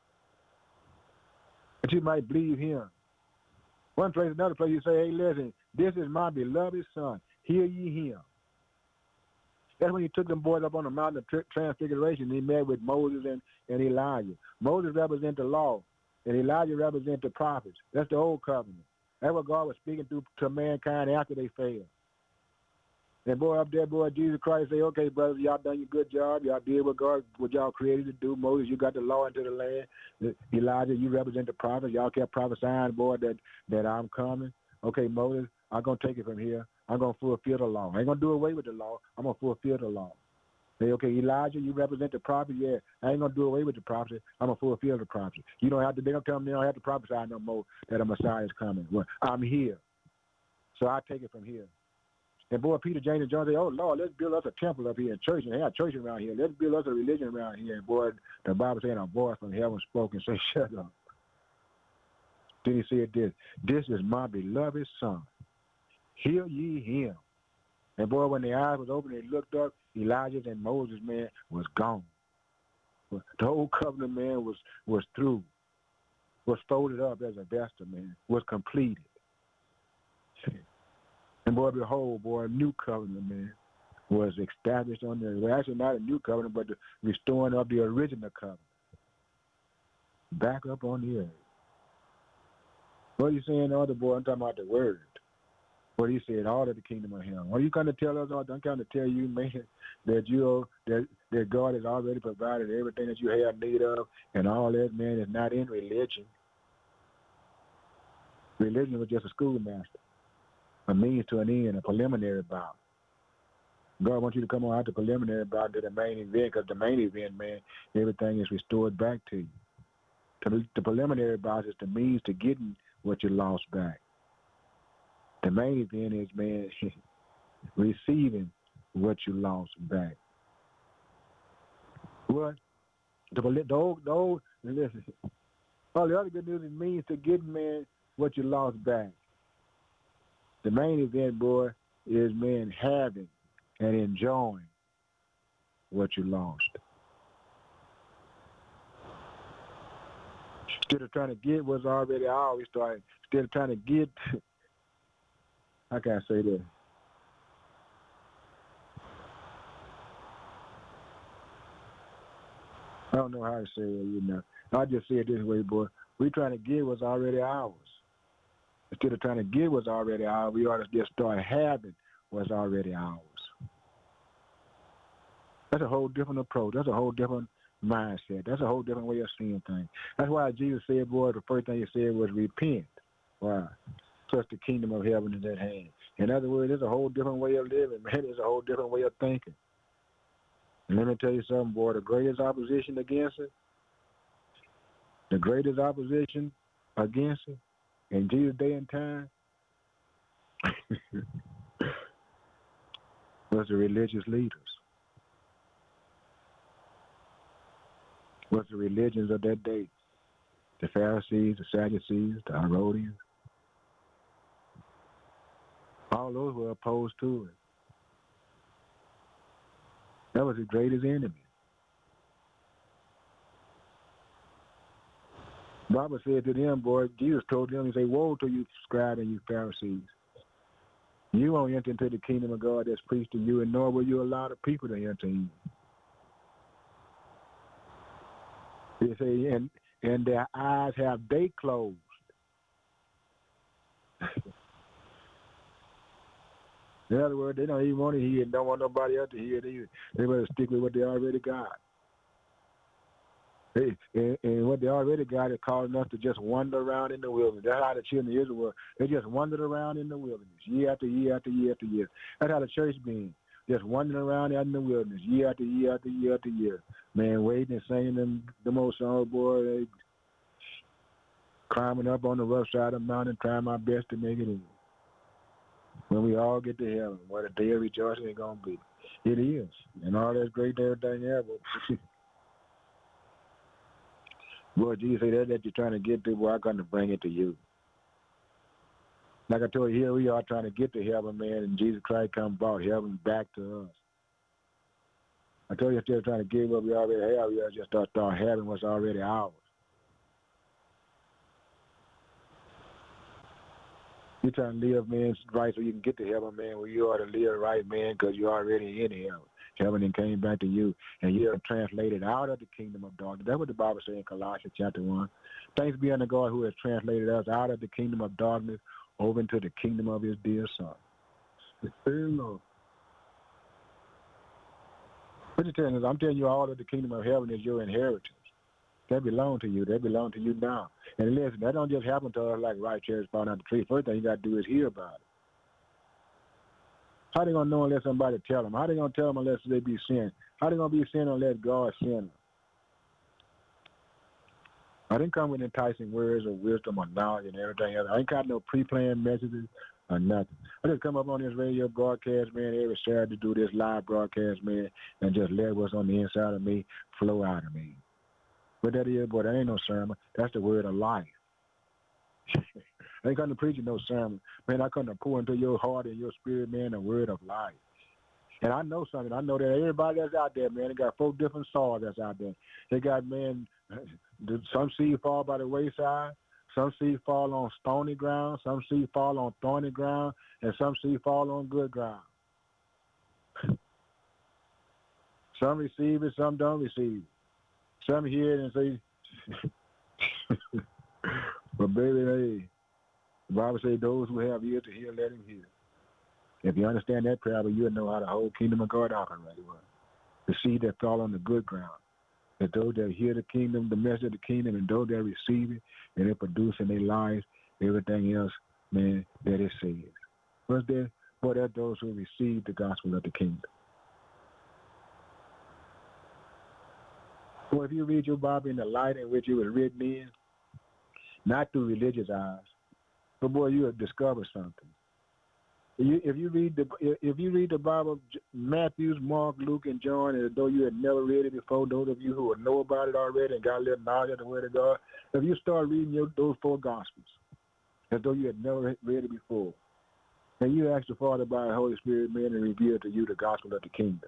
That you might believe him. One place, another place, you say, hey, listen, this is my beloved son. Hear ye him. That's when he took them boys up on the mountain of transfiguration. He met with Moses and Elijah. Moses represents the law, and Elijah represents the prophets. That's the old covenant. That's what God was speaking to mankind after they failed. And boy, up there, boy, Jesus Christ say, okay, brothers, y'all done your good job. Y'all did what y'all created to do. Moses, you got the law into the land. Elijah, you represent the prophets. Y'all kept prophesying, boy, that I'm coming. Okay, Moses, I'm going to take it from here. I'm going to fulfill the law. I ain't going to do away with the law. I'm going to fulfill the law. Say, okay, Elijah, you represent the prophet. Yeah, I ain't going to do away with the prophet. I'm going to fulfill the prophet. You don't have to, they don't tell me they don't have to prophesy no more that a Messiah is coming. Well, I'm here. So I take it from here. And boy, Peter, James, and John say, oh, Lord, let's build us a temple up here in church and have church around here. Let's build us a religion around here. And boy, the Bible saying a voice from heaven spoke and said, shut up. Then he said this is my beloved son. Hear ye him. And boy, when the eyes was open, they looked up, Elijah and Moses, man, was gone. The whole covenant, man, was through, was folded up as a vesture, man, was completed. And boy, behold, boy, a new covenant, man, was established on there. Well, actually not a new covenant, but the restoring of the original covenant. Back up on the earth. What are you saying, other boy? I'm talking about the word. What he said, all of the kingdom of heaven. What are you going to tell us? I'm trying to tell you, man, that God has already provided everything that you have need of, and all that, man, is not in religion. Religion was just a schoolmaster, a means to an end, a preliminary bout. God wants you to come on out the preliminary bout to the main event, because the main event, man, everything is restored back to you. The preliminary bout is the means to getting what you lost back. The main event is, man, receiving what you lost back. What? Listen. All the other good news is means to getting, man, what you lost back. The main event, boy, is, man, having and enjoying what you lost. Instead of trying to get what's already ours, instead of trying to get, how can I say that? I don't know how to say it, I just say it this way, boy. We're trying to get what's already ours. Instead of trying to get what's already ours, we ought to just start having what's already ours. That's a whole different approach. That's a whole different mindset. That's a whole different way of seeing things. That's why Jesus said, boy, the first thing he said was repent. Why? Plus the kingdom of heaven is at hand. In other words, there's a whole different way of living, man. There's a whole different way of thinking. And let me tell you something, boy, the greatest opposition against it, the greatest opposition against it in Jesus' day and time was the religious leaders. Was the religions of that day. The Pharisees, the Sadducees, the Herodians. All those were opposed to it. That was his greatest enemy. The Bible said to them, boy, Jesus told them, he said, woe to you, scribes and you Pharisees. You won't enter into the kingdom of God that's preached to you, and nor will you allow the people to enter in. He said, and their eyes have they closed. In other words, they don't even want to hear it, don't want nobody else to hear it either. They better stick with what they already got. And what they already got is causing us to just wander around in the wilderness. That's how the children of Israel were. They just wandered around in the wilderness, year after year after year after year. That's how the church been, just wandering around out in the wilderness, year after year after year after year. Man, waiting and singing them old songs, boy. They climbing up on the rough side of the mountain, trying my best to make it in. When we all get to heaven, what a day of rejoicing is going to be. It is. And all that's great and everything ever. Boy, Jesus said that you're trying to get to, boy, I'm going to bring it to you. Like I told you, here we are trying to get to heaven, man, and Jesus Christ come brought heaven back to us. I told you, instead of trying to give what we already have, we gotta just start having what's already ours. You're trying to live, man, right so you can get to heaven, man. Well, you ought to live right, man, because you're already in heaven. Heaven and came back to you, and you're translated out of the kingdom of darkness. That's what the Bible says in Colossians chapter 1. Thanks be unto God who has translated us out of the kingdom of darkness over into the kingdom of his dear Son. Lord. What you telling us? I'm telling you, all of the kingdom of heaven is your inheritance. That belong to you. That belong to you now. And listen, that don't just happen to us like right cherries falling out the tree. First thing you got to do is hear about it. How they going to know unless somebody tell them? How they going to tell them unless they be sent? How they going to be sent unless God send them? I didn't come with enticing words or wisdom or knowledge and everything else. I ain't got no pre-planned messages or nothing. I just come up on this radio broadcast, man, every Saturday to do this live broadcast, man, and just let what's on the inside of me flow out of me. But that is, boy, that ain't no sermon. That's the word of life. I ain't come to preach you no sermon. Man, I come to pour into your heart and your spirit, man, the word of life. And I know something. I know that everybody that's out there, man, they got 4 different soils that's out there. They got, man, some seed fall by the wayside, some seed fall on stony ground, some seed fall on thorny ground, and some seed fall on good ground. Some receive it, some don't receive it. Some hear it and say, but baby, hey, the Bible says those who have ears to hear, let him hear. If you understand that parable, you'll know how the whole kingdom of God operates. The seed that fall on the good ground. That those that hear the kingdom, the message of the kingdom, and those that receive it, and it produce in their lives everything else, man, that it says. What's there? But that's those who receive the gospel of the kingdom. Well, if you read your Bible in the light in which it was written in, not through religious eyes, but boy, you will discover something. If you read the Bible, Matthew, Mark, Luke, and John, as though you had never read it before, those of you who would know about it already and got a little knowledge of the Word of God, if you start reading those 4 Gospels, as though you had never read it before, and you ask the Father by the Holy Spirit, man, and reveal to you the gospel of the kingdom.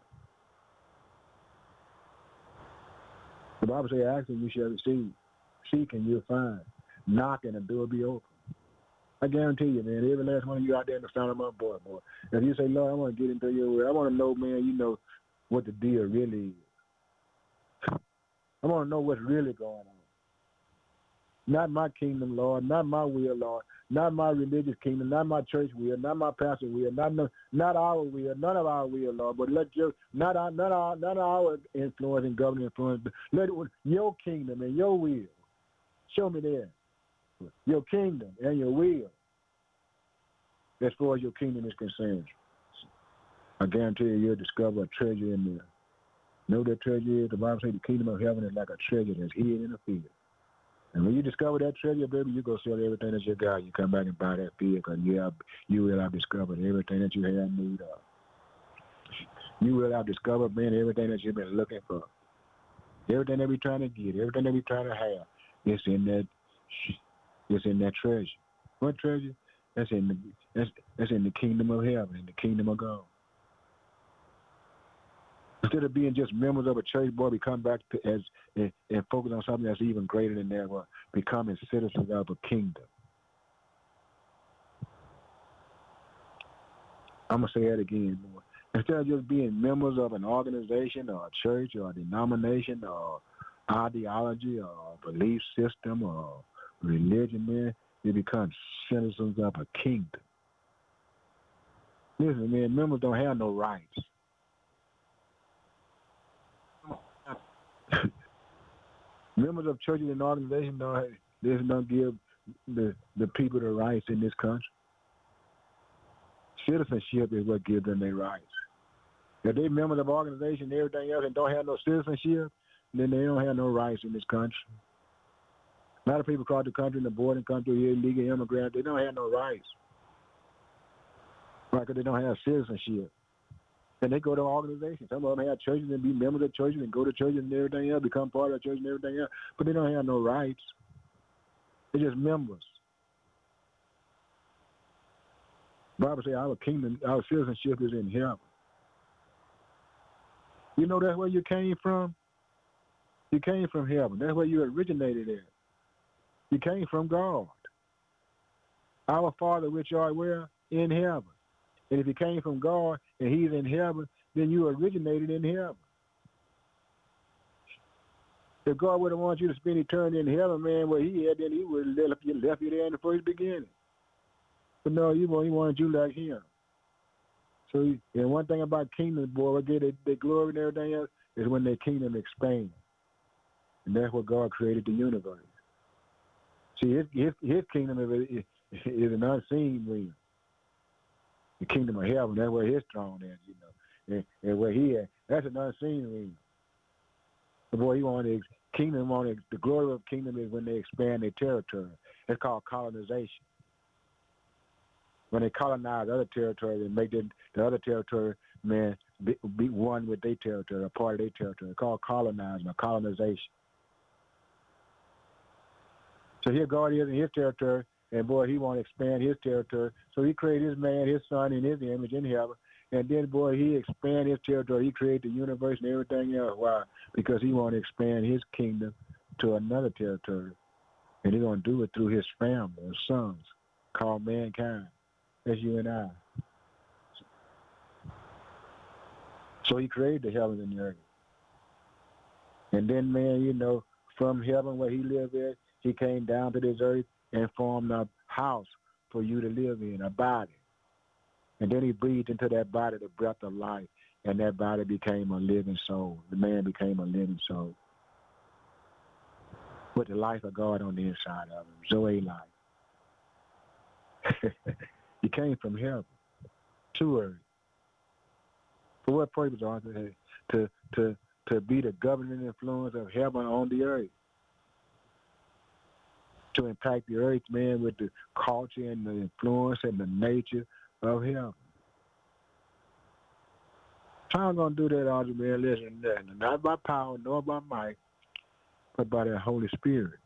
The Bible says, ask and you shall receive. Seek and you'll find. Knock and the door will be open. I guarantee you, man, every last one of you out there in the sound of my voice, boy. If you say, Lord, I want to get into your word. I want to know, man, you know what the deal really is. I want to know what's really going on. Not my kingdom, Lord. Not my will, Lord. Not my religious kingdom. Not my church will. Not my pastor will. Not our will. None of our will, Lord. But let your not our influence and government influence. But let it, your kingdom and your will. Show me there. Your kingdom and your will. As far as your kingdom is concerned, I guarantee you'll discover a treasure in there. Know that treasure is, the Bible says the kingdom of heaven is like a treasure that's hidden in a field. And when you discover that treasure, baby, you go sell everything that you got. You come back and buy that field because you will have discovered everything that you have need of. You will have discovered, man, everything that you've been looking for. Everything that we're trying to get, everything that we're trying to have, it's in that treasure. What treasure? That's in the kingdom of heaven, in the kingdom of God. Instead of being just members of a church, boy, we come back to and focus on something that's even greater than that, boy, becoming citizens of a kingdom. I'm going to say that again, boy. Instead of just being members of an organization or a church or a denomination or ideology or belief system or religion, man, you become citizens of a kingdom. Listen, man, members don't have no rights. Members of churches and organizations don't give the people the rights in this country. Citizenship is what gives them their rights. If they members of organizations and everything else and don't have no citizenship, then they don't have no rights in this country. A lot of people across the country in the boarding country, here, illegal immigrants, they don't have no rights. Right, because they don't have citizenship. And they go to organizations. Some of them have churches and be members of churches and go to churches and everything else, become part of the church and everything else. But they don't have no rights. They're just members. The Bible says our kingdom, our citizenship is in heaven. You know that's where you came from? You came from heaven. That's where you originated at. You came from God. Our Father which art where? In heaven. And if you came from God and he's in heaven, then you originated in heaven. If God would have wanted you to spend eternity in heaven, man, where he had, then he would have left you there in the first beginning. But no, he wanted you like him. So, and one thing about kingdom, boy, what get their glory and everything else is when their kingdom expands. And that's what God created the universe. See, his kingdom is an unseen realm. The kingdom of heaven, that's where his throne is, you know. And where he at, that's an unseen realm. But boy, the glory of kingdom is when they expand their territory. It's called colonization. When they colonize other territory and make the other territory, man, be one with their territory, a part of their territory. It's called colonizing or colonization. So here God is in his territory, and boy, he want to expand his territory. So he created his man, his son, in his image in heaven. And then, boy, he expand his territory. He created the universe and everything else. Why? Because he want to expand his kingdom to another territory. And he's going to do it through his family, his sons, called mankind. That's you and I. So he created the heaven and the earth. And then, man, you know, from heaven where he lived at, he came down to this earth and formed a house for you to live in, a body. And then he breathed into that body the breath of life, and that body became a living soul. The man became a living soul with the life of God on the inside of him, Zoe life. He came from heaven to earth. For what purpose, Arthur? To be the governing influence of heaven on the earth. To impact the earth, man, with the culture and the influence and the nature of heaven. How am I going to do that, Arthur, man? Listen, not by power nor by might, but by the Holy Spirit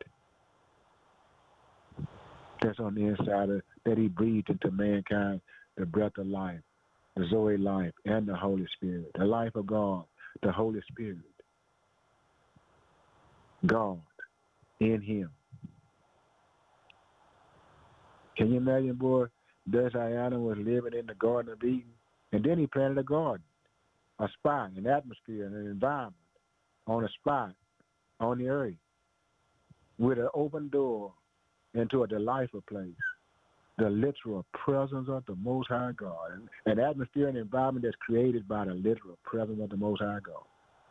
that's on the inside of, that he breathed into mankind, the breath of life, the Zoe life, and the Holy Spirit, the life of God, the Holy Spirit, God in him. Can you imagine, boy, that's how Adam was living in the Garden of Eden, and then he planted a garden, a spot, an atmosphere, an environment on a spot on the earth with an open door into a delightful place, the literal presence of the Most High God, an atmosphere and environment that's created by the literal presence of the Most High God.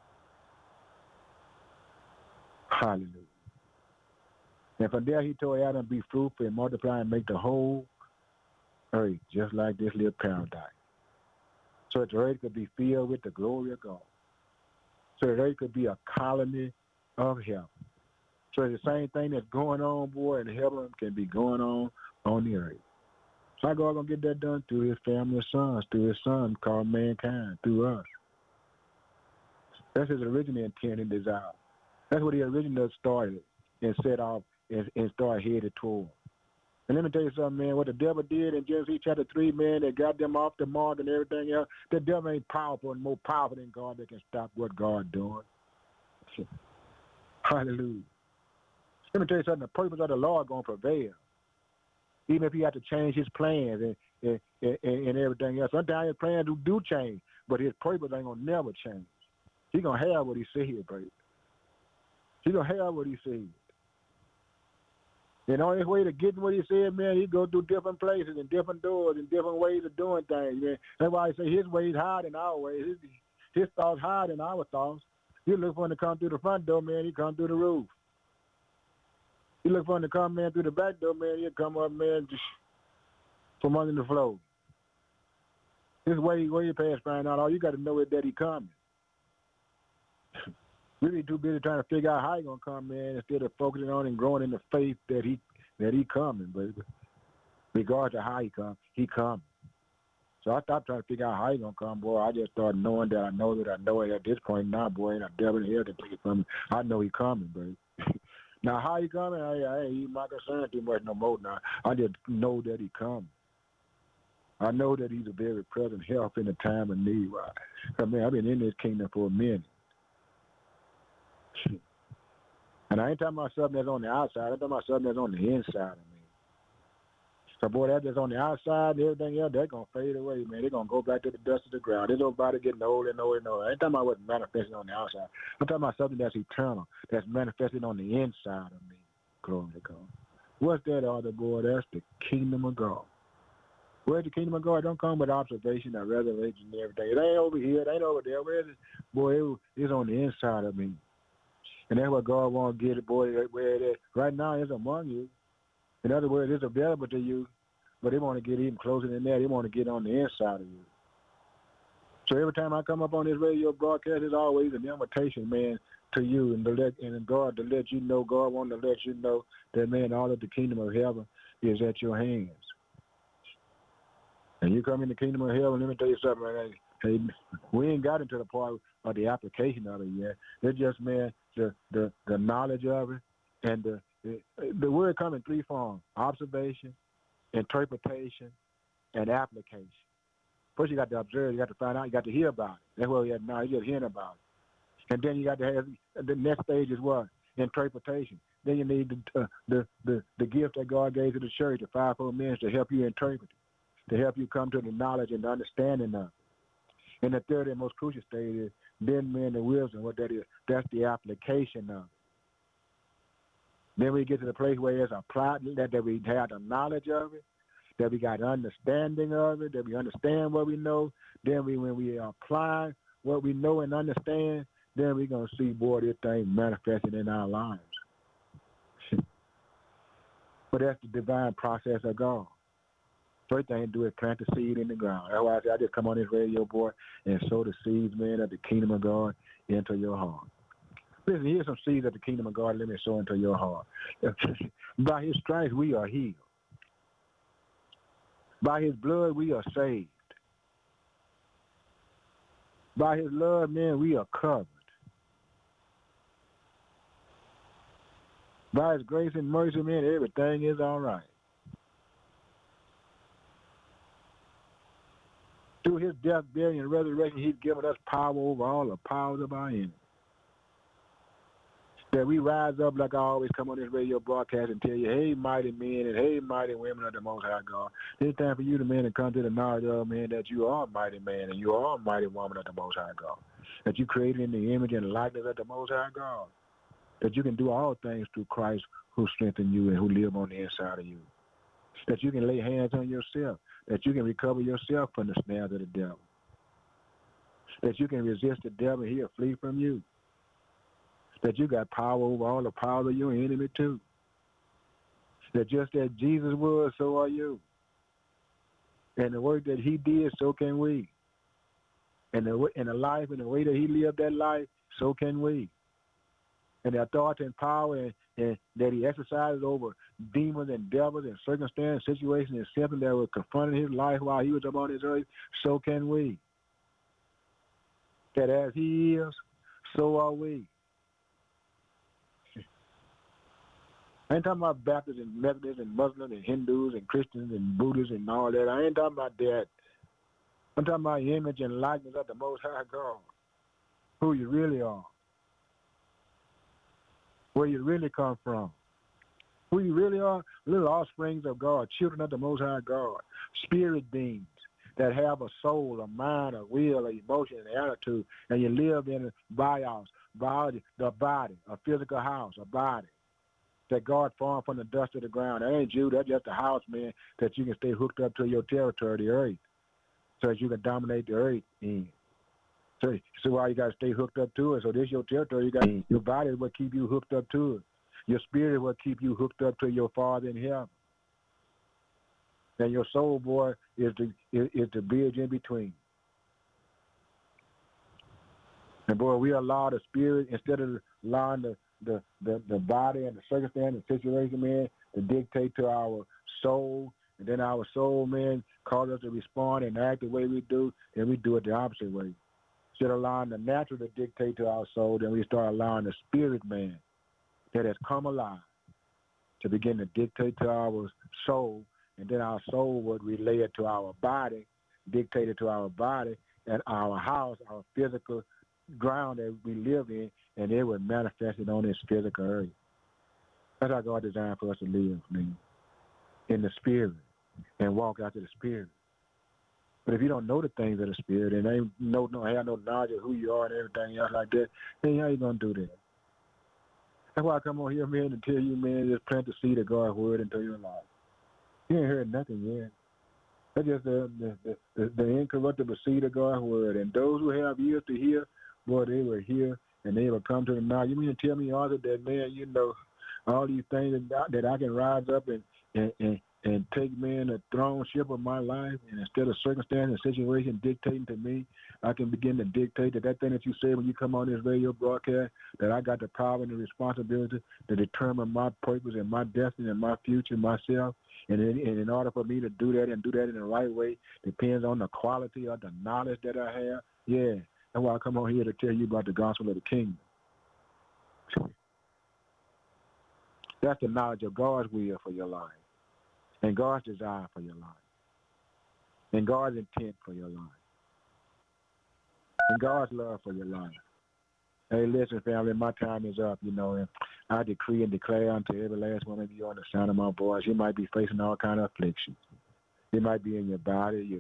Hallelujah. And from there he told Adam, be fruitful and multiply and make the whole earth just like this little paradise. So that the earth could be filled with the glory of God. So that the earth could be a colony of heaven. So the same thing that's going on, boy, in heaven can be going on the earth. So how God going to get that done? Through his family of sons, through his son called mankind, through us. That's his original intent and desire. That's what he originally started and set off and started headed toward. And let me tell you something, man, what the devil did in Genesis chapter 3, man, that got them off the mark and everything else, the devil ain't powerful and more powerful than God that can stop what God doing. Hallelujah. Let me tell you something, the purpose of the Lord going to prevail. Even if he had to change his plans and everything else. Sometimes his plans do change, but his purpose ain't going to never change. He's going to have what he said, baby. He's going to have what he said. And on his way to getting what he said, man, he go through different places and different doors and different ways of doing things, man. That's why I say his ways higher than our ways. His thoughts higher than our thoughts. You look for him to come through the front door, man, he come through the roof. You look for him to come, man, through the back door, man, he'll come up, man, just from under the floor. This way you pass find out, all you got to know is that he coming. Really too busy trying to figure out how he gonna come, man, instead of focusing on and growing in the faith that he coming, baby. Regardless of how he coming. So I stopped trying to figure out how he gonna come, boy. I just started knowing that I know it at this point now, boy, and a devil in hell can take it from me. I know he coming, baby. Now how he coming, I ain't my concern too much no more now. I just know that he coming. I know that he's a very present help in the time of need. Right? I mean, I've been in this kingdom for a minute. And I ain't talking about something that's on the outside. I'm talking about something that's on the inside of me. So, boy, that that's on the outside and everything else, they're going to fade away, man. They're going to go back to the dust of the ground. There's nobody getting older and older and older. I ain't talking about what's manifesting on the outside. I'm talking about something that's eternal, that's manifested on the inside of me. Glory to God. What's that other, boy? That's the kingdom of God. Where's the kingdom of God? Don't come with observation or revelation and everything. It ain't over here. It ain't over there. Where is it? Boy, it's on the inside of me. And that's what God wants to get it, boy, where it is. Right now, it's among you. In other words, it's available to you, but they want to get even closer than that. They want to get on the inside of you. So every time I come up on this radio broadcast, it's always an invitation, man, to you and God to let you know, God wants to let you know that, man, all of the kingdom of heaven is at your hands. And you come in the kingdom of heaven, let me tell you something, man. Hey, we ain't got into the part of the application of it yet. It's just, man, the knowledge of it, and the word comes in three forms: observation, interpretation, and application. First, you got to observe, you got to find out, you got to hear about it. That's what we have now. You're just hearing about it. And then you got to have the next stage is what? Interpretation. Then you need the gift that God gave to the church, the fivefold ministry, to help you interpret it, to help you come to the knowledge and the understanding of it. And the third and most crucial stage is then, man, the wisdom, what that is. That's the application of it. Then we get to the place where it's applied, that we have the knowledge of it, that we got understanding of it, that we understand what we know. Then when we apply what we know and understand, then we're going to see, boy, this thing manifested in our lives. But that's the divine process of God. First thing to do is plant the seed in the ground. That's why I say I just come on this radio, boy, and sow the seeds, man, of the kingdom of God into your heart. Listen, here's some seeds of the kingdom of God. Let me sow into your heart. By his stripes, we are healed. By his blood, we are saved. By his love, man, we are covered. By his grace and mercy, man, everything is all right. Through his death, burial, and resurrection, he's given us power over all the powers of our enemies. That we rise up like I always come on this radio broadcast and tell you, hey, mighty men and hey, mighty women of the Most High God. It's time for you, the man, to come to the knowledge of, man, that you are a mighty man and you are a mighty woman of the Most High God. That you created in the image and likeness of the Most High God. That you can do all things through Christ who strengthens you and who lives on the inside of you. That you can lay hands on yourself. That you can recover yourself from the snares of the devil. That you can resist the devil and he'll flee from you. That you got power over all the power of your enemy too. That just as Jesus was, so are you. And the work that he did, so can we. And the life and the way that he lived that life, so can we. And the authority and power and that he exercised over demons and devils and circumstances, situations, and something that was confronting his life while he was upon this earth, so can we. That as he is, so are we. I ain't talking about Baptists and Methodists and Muslims and Hindus and Christians and Buddhists and all that. I ain't talking about that. I'm talking about the image and likeness of the Most High God, who you really are, where you really come from, who you really are, little offsprings of God, children of the Most High God, spirit beings that have a soul, a mind, a will, an emotion, an attitude, and you live in a bios, biology, the body, a physical house, a body that God formed from the dust of the ground. That ain't you. That's just a house, man, that you can stay hooked up to your territory, the earth, so that you can dominate the earth in. So why you got to stay hooked up to it. So this is your territory. You got your body is what keep you hooked up to it. Your spirit is what keep you hooked up to your Father in heaven. And your soul, boy, is the bridge in between. And boy, we allow the spirit, instead of allowing the body and the circumstance and situation, man, to dictate to our soul, and then our soul, man, cause us to respond and act the way we do, then we do it the opposite way. Instead of allowing the natural to dictate to our soul, then we start allowing the spirit, man, that has come alive to begin to dictate to our soul and then our soul would relay it to our body, dictate it to our body, and our house, our physical ground that we live in, and it would manifest it on this physical earth. That's how God designed for us to live, man, in the spirit and walk after the spirit. But if you don't know the things of the spirit and ain't have no knowledge of who you are and everything else like that, then how you gonna do that? That's why I come on here, man, to tell you, man, just plant the seed of God's word into your life. You ain't heard nothing yet. That's just the incorruptible seed of God's word. And those who have ears to hear, boy, they will hear and they will come to the knowledge. You mean to tell me, Arthur, that, man, you know, all these things that I can rise up and take, man, the throneship of my life, and instead of circumstance and situation dictating to me, I can begin to dictate that thing that you say when you come on this radio broadcast, that I got the power and the responsibility to determine my purpose and my destiny and my future myself. And in order for me to do that and do that in the right way, depends on the quality of the knowledge that I have. Yeah, that's why I come on here to tell you about the gospel of the kingdom. That's the knowledge of God's will for your life, and God's desire for your life, and God's intent for your life, and God's love for your life. Hey, listen, family, my time is up, you know, and I decree and declare unto every last one of you on the sound of my voice, you might be facing all kind of afflictions. It might be in your body.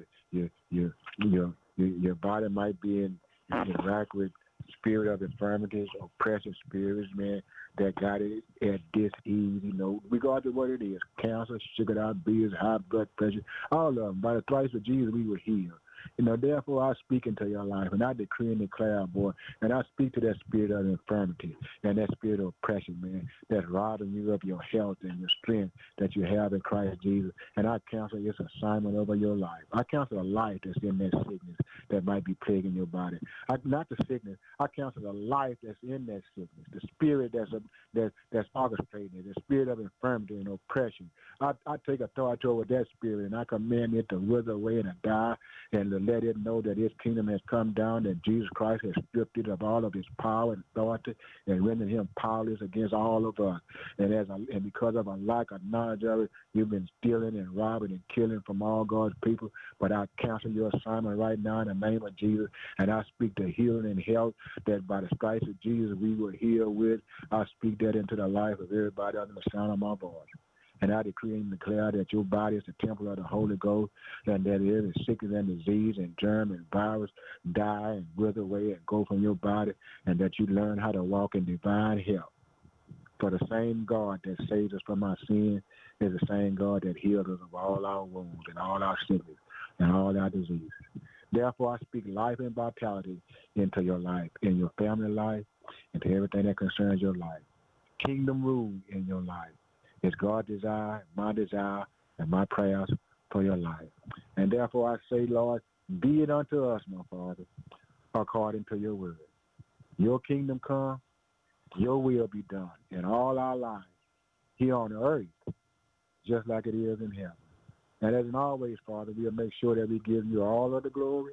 Your body might be in interact with spirit of infirmities, oppressive spirits, man, that got it at dis-ease, you know, regardless of what it is, cancer, sugar diabetes, high blood pressure, all of them. By the stripes of Jesus, we were healed. You know, therefore I speak into your life, and I decree and declare, boy, and I speak to that spirit of infirmity and that spirit of oppression, man, that's robbing you of your health and your strength that you have in Christ Jesus, and I cancel its assignment over your life. I cancel a life that's in that sickness that might be plaguing your body. Not the sickness. I cancel the life that's in that sickness, the spirit that's orchestrating it, the spirit of infirmity and oppression. I take authority over that spirit, and I command it to wither away and to die, and to let it know that his kingdom has come down, that Jesus Christ has stripped it of all of his power and authority and rendered him powerless against all of us. And because of a lack of knowledge of it, you've been stealing and robbing and killing from all God's people. But I cancel your assignment right now in the name of Jesus, and I speak to healing and health, that by the stripes of Jesus we were healed with. I speak that into the life of everybody under the sound of my voice. And I decree and declare that your body is the temple of the Holy Ghost, and that every sickness and disease and germ and virus die and wither away and go from your body, and that you learn how to walk in divine health. For the same God that saves us from our sin is the same God that heals us of all our wounds and all our sickness and all our diseases. Therefore, I speak life and vitality into your life, in your family life, into everything that concerns your life. Kingdom rule in your life. It's God's desire, my desire, and my prayers for your life. And therefore I say, Lord, be it unto us, my Father, according to your word. Your kingdom come, your will be done in all our lives here on earth, just like it is in heaven. And as always, Father, we'll make sure that we give you all of the glory,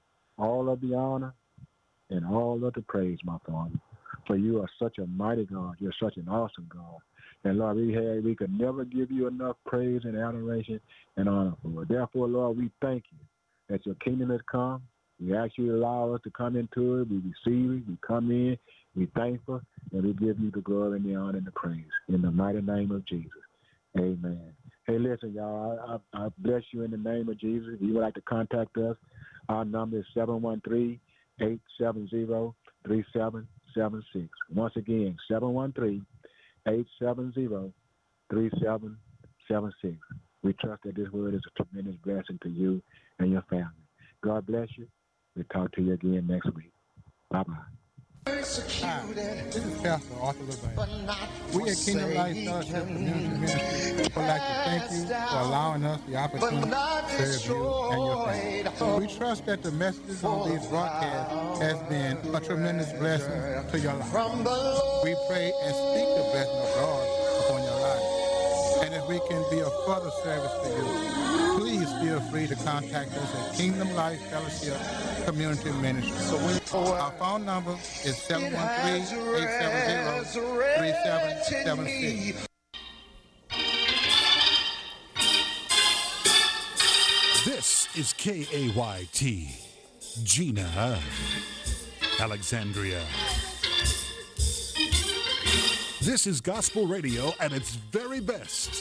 all of the honor, and all of the praise, my Father. For you are such a mighty God. You're such an awesome God. And, Lord, we could never give you enough praise and adoration and honor for it. Therefore, Lord, we thank you that your kingdom has come. We ask you to allow us to come into it. We receive it. We come in. We thankful. And we give you the glory and the honor and the praise. In the mighty name of Jesus. Amen. Hey, listen, y'all, I bless you in the name of Jesus. If you would like to contact us, our number is 713-870-3776. Once again, 713-870-3776. We trust that this word is a tremendous blessing to you and your family. God bless you. We'll talk to you again next week. Bye-bye. Hi, this is Pastor Arthur LaValle. We at Kingdom Life Fellowship Community Ministry would like to thank you for allowing us the opportunity to serve you and your family. We trust that the messages on these broadcasts has been a tremendous blessing to your life. We pray and speak the blessing of God upon your life. And if we can be of further service to you, please feel free to contact us at Kingdom Life Fellowship Community Ministry. Our phone number is 713-870-3776. is KAYT, Gina, Alexandria. This is gospel radio at its very best.